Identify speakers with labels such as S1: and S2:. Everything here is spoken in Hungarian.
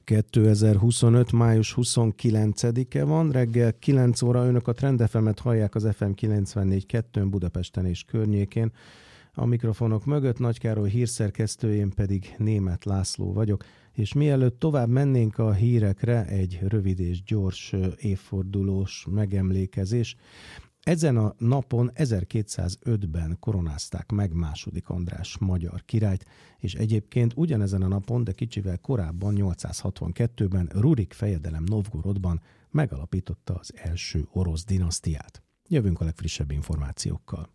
S1: 2025. május 29-e van, reggel 9 óra, önök a Trend FM-et hallják az FM 94.2-n Budapesten és környékén. A mikrofonok mögött Nagy Károly hírszerkesztő, én pedig Németh László vagyok, és mielőtt tovább mennénk a hírekre, egy rövid és gyors évfordulós megemlékezés. Ezen a napon 1205-ben koronázták meg II. András magyar királyt, és egyébként ugyanezen a napon, de kicsivel korábban, 862-ben Rurik fejedelem Novgorodban megalapította az első orosz dinasztiát. Jövünk a legfrissebb információkkal.